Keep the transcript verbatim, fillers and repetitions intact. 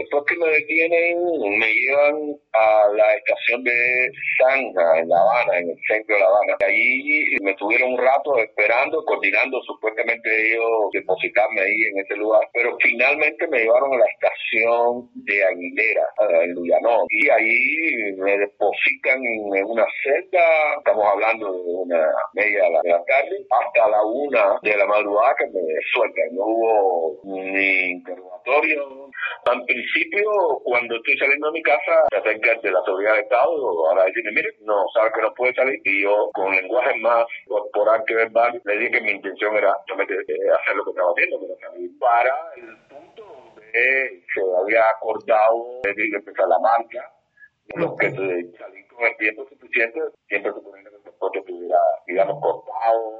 Después que me detienen, me llevan a la estación de Zanja, en La Habana, en el centro de La Habana. Allí me tuvieron un rato esperando, coordinando supuestamente ellos depositarme ahí en ese lugar, pero finalmente me llevaron a la estación de Aguilera, en Luyanón, y ahí me depositan en una celda, estamos hablando de una media de la tarde, hasta la una de la madrugada que me sueltan. No hubo ni interrogatorio. Al principio, cuando estoy saliendo de mi casa, se acerca de la seguridad de Estado, ahora decirme, mire, no, sabe que no puede salir, y yo, con lenguaje más corporal que verbal, le dije que mi intención era solamente hacer lo que estaba haciendo, pero salir para el punto donde se había acordado de empezar la marcha, de los que salí con el tiempo suficiente, siempre suponiendo que el transporte estuviera, digamos, cortado.